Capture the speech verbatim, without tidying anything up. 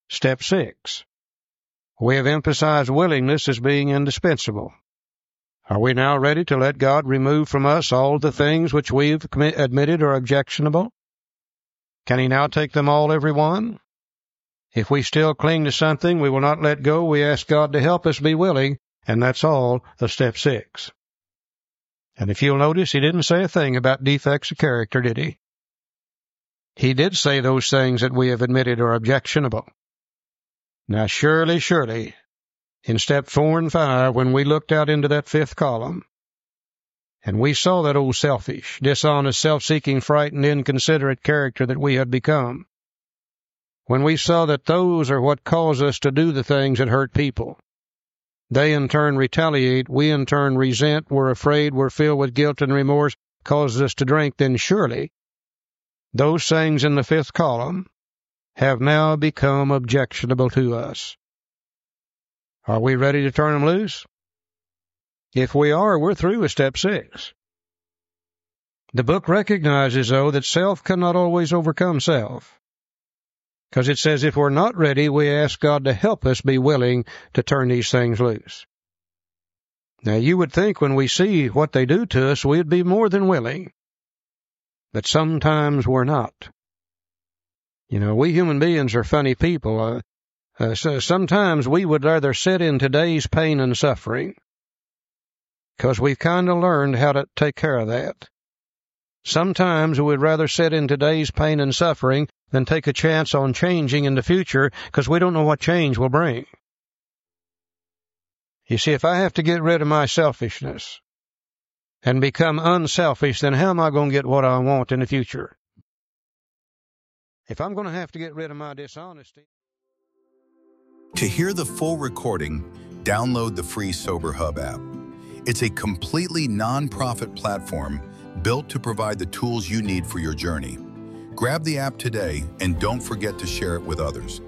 Step six. We have emphasized willingness as being indispensable. Are we now ready to let God remove from us all the things which we've admitted are objectionable? Can He now take them all, every one? If we still cling to something we will not let go, we ask God to help us be willing, and that's all of step six. And if you'll notice, He didn't say a thing about defects of character, did He? He did say those things that we have admitted are objectionable. Now, surely, surely, in step four and five, when we looked out into that fifth column, and we saw that old selfish, dishonest, self-seeking, frightened, inconsiderate character that we had become, when we saw that those are what cause us to do the things that hurt people, they in turn retaliate, we in turn resent, we're afraid, we're filled with guilt and remorse, causes us to drink, then surely those things in the fifth column have now become objectionable to us. Are we ready to turn them loose? If we are, we're through with step six. The book recognizes, though, that self cannot always overcome self, because it says if we're not ready, we ask God to help us be willing to turn these things loose. Now, you would think when we see what they do to us, we'd be more than willing, but sometimes we're not. You know, we human beings are funny people. Uh, uh, so sometimes we would rather sit in today's pain and suffering, because we've kind of learned how to take care of that. Sometimes we would rather sit in today's pain and suffering than take a chance on changing in the future, because we don't know what change will bring. You see, if I have to get rid of my selfishness and become unselfish, then how am I going to get what I want in the future? If I'm going to have to get rid of my dishonesty... To hear the full recording, download the free Sober Hub app. It's a completely non-profit platform built to provide the tools you need for your journey. Grab the app today and don't forget to share it with others.